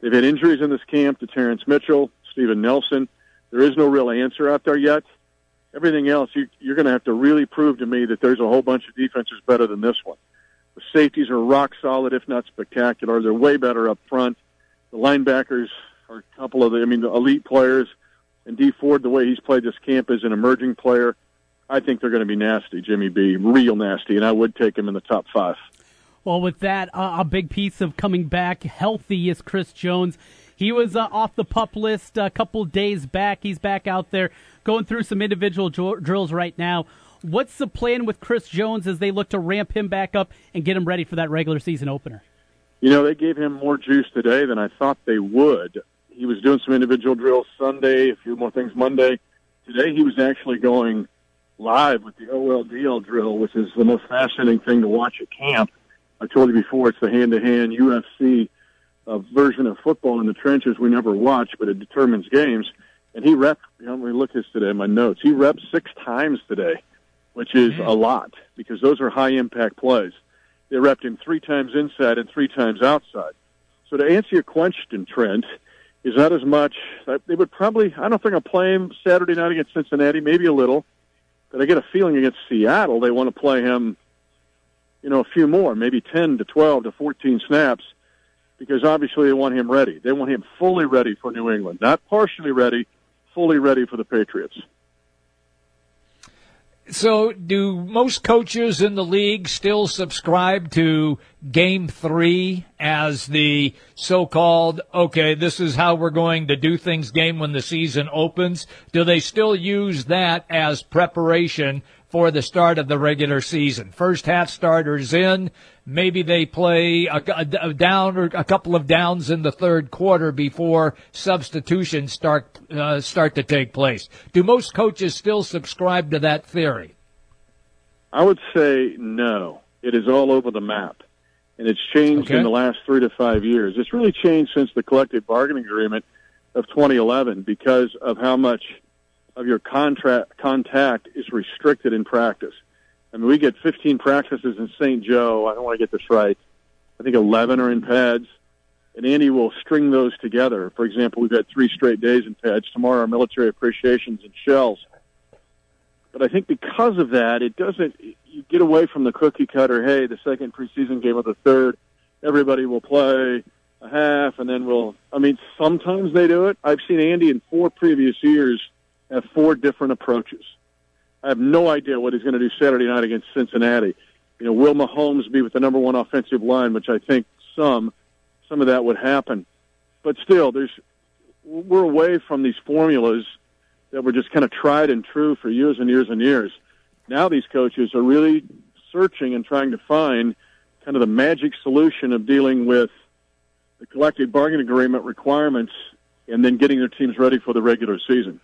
They've had injuries in this camp to Terrence Mitchell, Steven Nelson. There is no real answer out there yet. Everything else, you're going to have to really prove to me that there's a whole bunch of defenses better than this one. The safeties are rock solid, if not spectacular. They're way better up front. The linebackers are a couple of the elite players. And Dee Ford, the way he's played this camp as an emerging player, I think they're going to be nasty, Jimmy B, real nasty, and I would take him in the top 5. Well, with that, a big piece of coming back healthy is Chris Jones. He was off the PUP list a couple days back. He's back out there going through some individual drills right now. What's the plan with Chris Jones as they look to ramp him back up and get him ready for that regular season opener? They gave him more juice today than I thought they would. He was doing some individual drills Sunday, a few more things Monday. Today he was actually going live with the OLDL drill, which is the most fascinating thing to watch at camp. I told you before, it's the hand-to-hand UFC version of football in the trenches we never watch, but it determines games. And he repped, let me look this today in my notes, he repped 6 times today, which is a lot, because those are high-impact plays. They repped him 3 times inside and 3 times outside. So to answer your question, Trent, is not as much, they would probably, I don't think I'll play him Saturday night against Cincinnati, maybe a little, but I get a feeling against Seattle they want to play him, a few more, maybe 10 to 12 to 14 snaps, because obviously they want him ready. They want him fully ready for New England, not partially ready, fully ready for the Patriots. So do most coaches in the league still subscribe to Game 3 as the so-called, okay, this is how we're going to do things game when the season opens? Do they still use that as preparation for the start of the regular season? First half starters in, maybe they play a down or a couple of downs in the third quarter before substitutions start to take place. Do most coaches still subscribe to that theory? I would say no. It is all over the map, and it's changed in the last 3 to 5 years. It's really changed since the collective bargaining agreement of 2011 because of how much of your contact is restricted in practice. I mean, we get 15 practices in St. Joe. I don't want to get this right. I think 11 are in pads, and Andy will string those together. For example, we've had 3 straight days in pads. Tomorrow, our military appreciations in shells. But I think because of that, you get away from the cookie cutter, hey, the second preseason game of the third, everybody will play a half, and then sometimes they do it. I've seen Andy in 4 previous years have 4 different approaches. I have no idea what he's going to do Saturday night against Cincinnati. Will Mahomes be with the number 1 offensive line, which I think some of that would happen. But still, we're away from these formulas that were just kind of tried and true for years and years and years. Now these coaches are really searching and trying to find kind of the magic solution of dealing with the collective bargaining agreement requirements and then getting their teams ready for the regular season.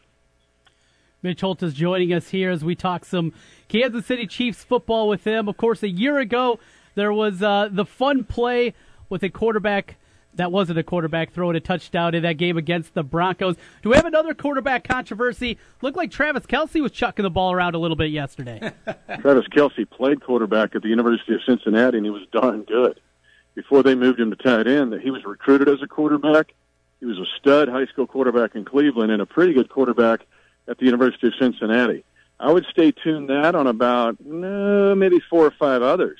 Mitch Holt is joining us here as we talk some Kansas City Chiefs football with him. Of course, a year ago, there was the fun play with a quarterback that wasn't a quarterback throwing a touchdown in that game against the Broncos. Do we have another quarterback controversy? Looked like Travis Kelce was chucking the ball around a little bit yesterday. Travis Kelce played quarterback at the University of Cincinnati, and he was darn good. Before they moved him to tight end, he was recruited as a quarterback. He was a stud high school quarterback in Cleveland and a pretty good quarterback at the University of Cincinnati. I would stay tuned that on about maybe 4 or 5 others.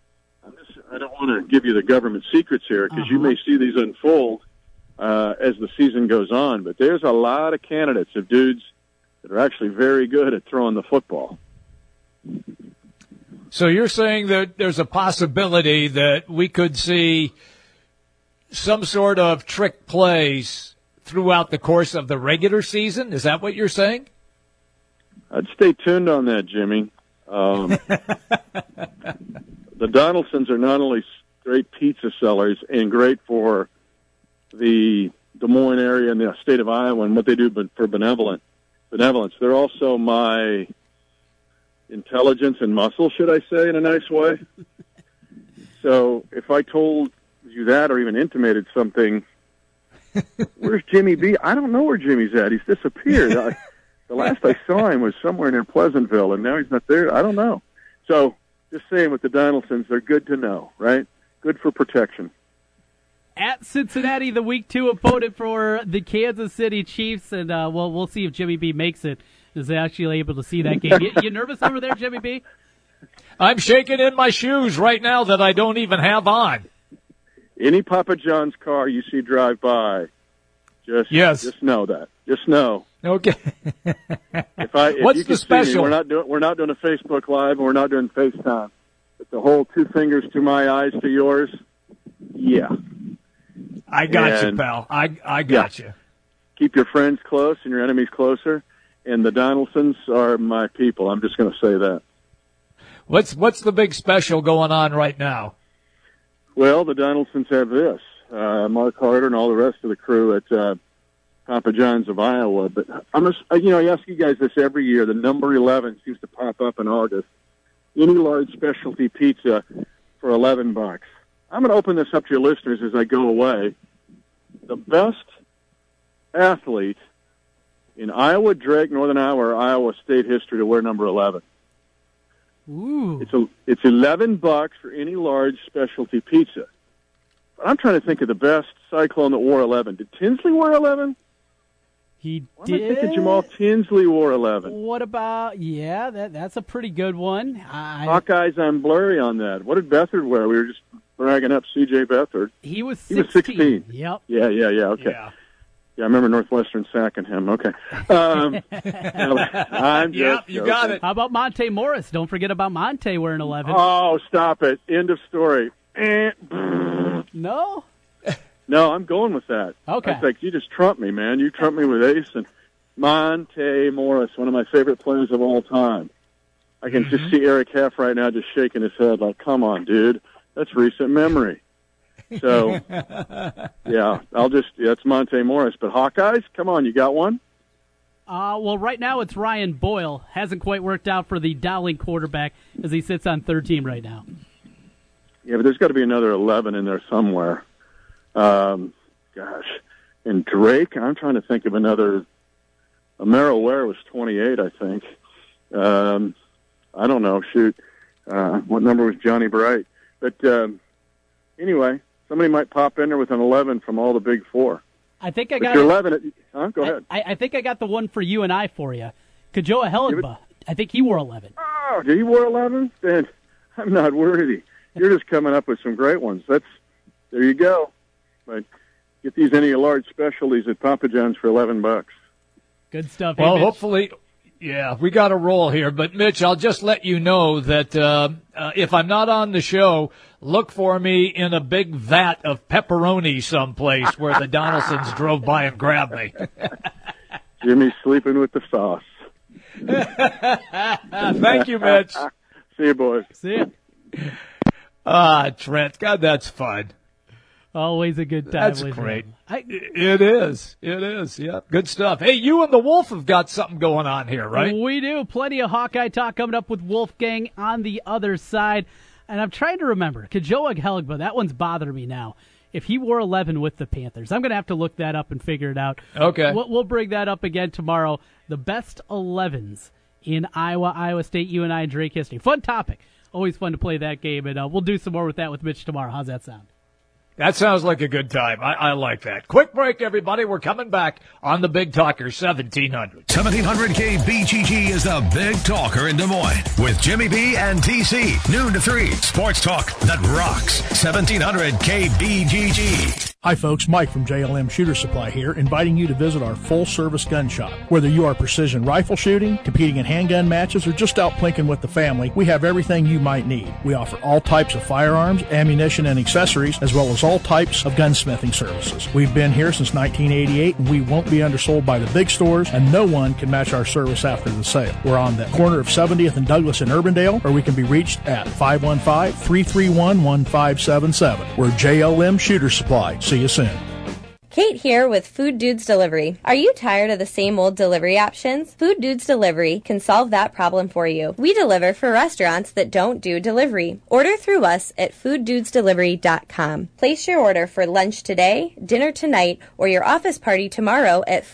I don't want to give you the government secrets here because you may see these unfold as the season goes on. But there's a lot of candidates of dudes that are actually very good at throwing the football. So you're saying that there's a possibility that we could see some sort of trick plays throughout the course of the regular season? Is that what you're saying? I'd stay tuned on that, Jimmy. The Donaldsons are not only great pizza sellers and great for the Des Moines area and the state of Iowa and what they do for benevolence, they're also my intelligence and muscle, should I say, in a nice way. So if I told you that or even intimated something, where's Jimmy B? I don't know where Jimmy's at. He's disappeared. The last I saw him was somewhere near Pleasantville, and now he's not there. I don't know. So just saying with the Donaldsons, they're good to know, right? Good for protection. at Cincinnati, the Week 2 opponent for the Kansas City Chiefs, and we'll see if Jimmy B makes it. Is actually able to see that game. You nervous over there, Jimmy B? I'm shaking in my shoes right now that I don't even have on. Any Papa John's car you see drive by, just know that. Just know. Okay. What's the special? We're not doing a Facebook Live, and we're not doing FaceTime. But the whole 2 fingers to my eyes to yours, yeah. I got you, pal. I got you. Keep your friends close and your enemies closer. And the Donaldsons are my people. I'm just going to say that. What's the big special going on right now? Well, the Donaldsons have this. Mark Harder and all the rest of the crew at Papa John's of Iowa. But I ask you guys this every year. The number 11 seems to pop up in August. Any large specialty pizza for $11. I'm going to open this up to your listeners as I go away. The best athlete in Iowa, Drake, Northern Iowa, or Iowa State history to wear number 11. Ooh. It's $11 for any large specialty pizza. But I'm trying to think of the best Cyclone that wore 11. Did Tinsley wear 11? He Why did. am I thinking Jamal Tinsley wore 11? What about, that's a pretty good one. Hawkeyes, I'm blurry on that. What did Beathard wear? We were just bragging up C.J. Beathard. He was 16. He was 16. Yep. Yeah, okay. Yeah, I remember Northwestern sacking him. Okay. I'm just you got it. How about Monte Morris? Don't forget about Monte wearing 11. Oh, stop it. End of story. No? No, I'm going with that. Okay. It's like, you just trumped me, man. You trumped me with ace. And Monte Morris, one of my favorite players of all time. I can just see Eric Heff right now just shaking his head like, come on, dude. That's recent memory. So, yeah, that's Monte Morris. But Hawkeyes, come on, you got one? Well, right now it's Ryan Boyle. Hasn't quite worked out for the Dowling quarterback as he sits on third team right now. Yeah, but there's got to be another 11 in there somewhere. And Drake, I'm trying to think of another. Merrill Ware was 28, I think. I don't know. Shoot. What number was Johnny Bright? But anyway, somebody might pop in there with an 11 from all the big four. I think I but got your 11. Go ahead. I think I got the one for you and I for you. Kajoa Heligba. I think he wore 11. Oh, did he wear 11? Then I'm not worthy. You're just coming up with some great ones. There you go. But get these any large specialties at Papa John's for $11. Good stuff. Well, hey, hopefully, we got a roll here. But Mitch, I'll just let you know that if I'm not on the show, look for me in a big vat of pepperoni someplace where the Donaldsons drove by and grabbed me. Jimmy's sleeping with the sauce. Thank you, Mitch. See you, boys. See you. Trent, God, that's fun. Always a good time. That's great. It is. Yeah, good stuff. Hey, you and the Wolf have got something going on here, right? We do. Plenty of Hawkeye talk coming up with Wolfgang on the other side. And I'm trying to remember. Kajoa Heligba, that one's bothering me now. If he wore 11 with the Panthers. I'm going to have to look that up and figure it out. Okay. We'll bring that up again tomorrow. The best 11s in Iowa State, UNI, and Drake history. Fun topic. Always fun to play that game. And we'll do some more with that with Mitch tomorrow. How's that sound? That sounds like a good time. I like that. Quick break, everybody. We're coming back on the Big Talker 1700. 1700 KBGG is the Big Talker in Des Moines with Jimmy B and TC. Noon to 3. Sports talk that rocks. 1700 KBGG. Hi folks, Mike from JLM Shooter Supply here, inviting you to visit our full-service gun shop. Whether you are precision rifle shooting, competing in handgun matches, or just out plinking with the family, we have everything you might need. We offer all types of firearms, ammunition, and accessories, as well as all types of gunsmithing services. We've been here since 1988, and we won't be undersold by the big stores, and no one can match our service after the sale. We're on the corner of 70th and Douglas in Urbandale, or we can be reached at 515-331-1577. We're JLM Shooter Supply. See you soon. Kate here with Food Dudes Delivery. Are you tired of the same old delivery options? Food Dudes Delivery can solve that problem for you. We deliver for restaurants that don't do delivery. Order through us at fooddudesdelivery.com. Place your order for lunch today, dinner tonight, or your office party tomorrow at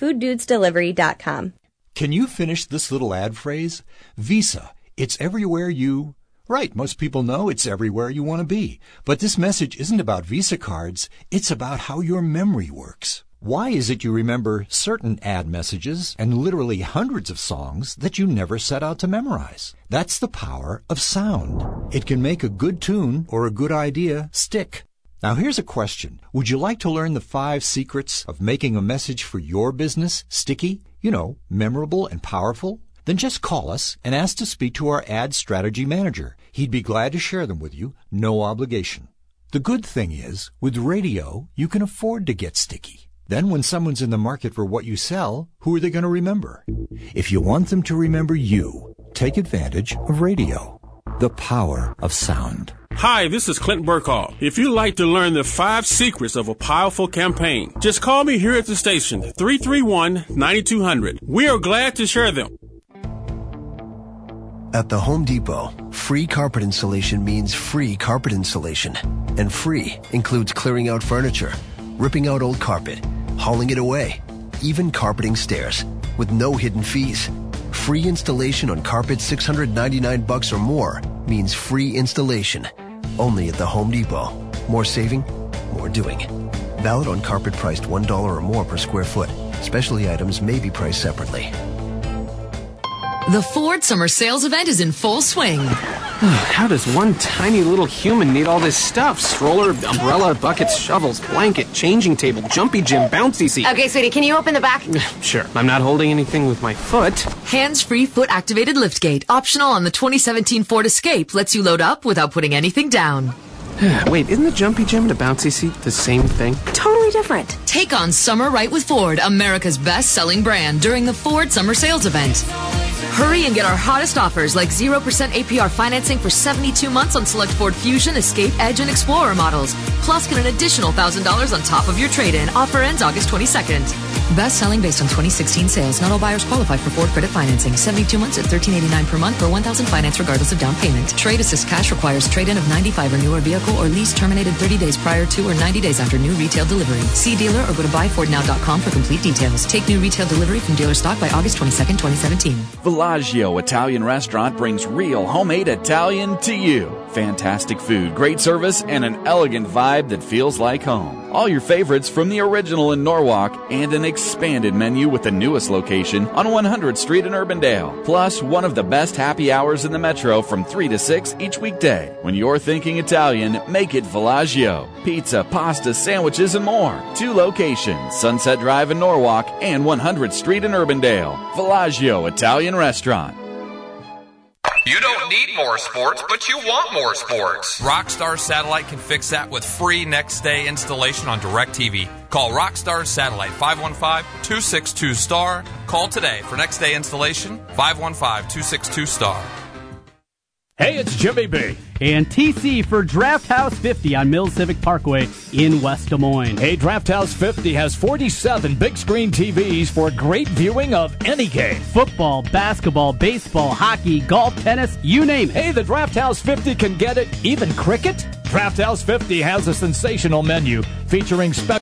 fooddudesdelivery.com. Can you finish this little ad phrase? Visa. It's everywhere you Right, most people know it's everywhere you want to be. But this message isn't about Visa cards, it's about how your memory works. Why is it you remember certain ad messages and literally hundreds of songs that you never set out to memorize? That's the power of sound. It can make a good tune or a good idea stick. Now here's a question. Would you like to learn the 5 secrets of making a message for your business sticky? You know, memorable and powerful? Then just call us and ask to speak to our ad strategy manager. He'd be glad to share them with you, no obligation. The good thing is, with radio, you can afford to get sticky. Then when someone's in the market for what you sell, who are they going to remember? If you want them to remember you, take advantage of radio. The power of sound. Hi, this is Clint Burkall. If you'd like to learn the 5 secrets of a powerful campaign, just call me here at the station, 331-9200. We are glad to share them. At the Home Depot, free carpet installation means free carpet installation. And free includes clearing out furniture, ripping out old carpet, hauling it away, even carpeting stairs, with no hidden fees. Free installation on carpet $699 or more means free installation. Only at the Home Depot. More saving, more doing. Valid on carpet priced $1 or more per square foot. Specialty items may be priced separately. The Ford Summer Sales Event is in full swing. How does one tiny little human need all this stuff? Stroller, umbrella, buckets, shovels, blanket, changing table, jumpy gym, bouncy seat. Okay, sweetie, can you open the back? Sure. I'm not holding anything with my foot. Hands-free foot-activated liftgate, optional on the 2017 Ford Escape, lets you load up without putting anything down. Wait, isn't the jumpy gym and a bouncy seat the same thing? Totally different. Take on summer right with Ford, America's best-selling brand, during the Ford Summer Sales Event. Hurry and get our hottest offers like 0% APR financing for 72 months on select Ford Fusion, Escape, Edge, and Explorer models. Plus, get an additional $1,000 on top of your trade-in. Offer ends August 22nd. Best selling based on 2016 sales. Not all buyers qualify for Ford credit financing. 72 months at $1,389 per month or $1,000 finance regardless of down payment. Trade Assist cash requires trade-in of 95 or newer vehicle or lease terminated 30 days prior to or 90 days after new retail delivery. See dealer or go to buyfordnow.com for complete details. Take new retail delivery from dealer stock by August 22nd, 2017. Villaggio Italian Restaurant brings real homemade Italian to you. Fantastic food, great service, and an elegant vibe that feels like home. All your favorites from the original in Norwalk and an expanded menu with the newest location on 100th Street in Urbandale. Plus, one of the best happy hours in the metro from 3 to 6 each weekday. When you're thinking Italian, make it Villaggio. Pizza, pasta, sandwiches, and more. 2 locations, Sunset Drive in Norwalk and 100th Street in Urbandale. Villaggio Italian Restaurant. You don't need more sports, but you want more sports. Rockstar Satellite can fix that with free next-day installation on DirecTV. Call Rockstar Satellite 515-262-STAR. Call today for next-day installation, 515-262-STAR. Hey, it's Jimmy B. And TC for Draft House 50 on Mills Civic Parkway in West Des Moines. Hey, Draft House 50 has 47 big screen TVs for great viewing of any game. Football, basketball, baseball, hockey, golf, tennis, you name it. Hey, the Draft House 50 can get it, even cricket. Draft House 50 has a sensational menu featuring special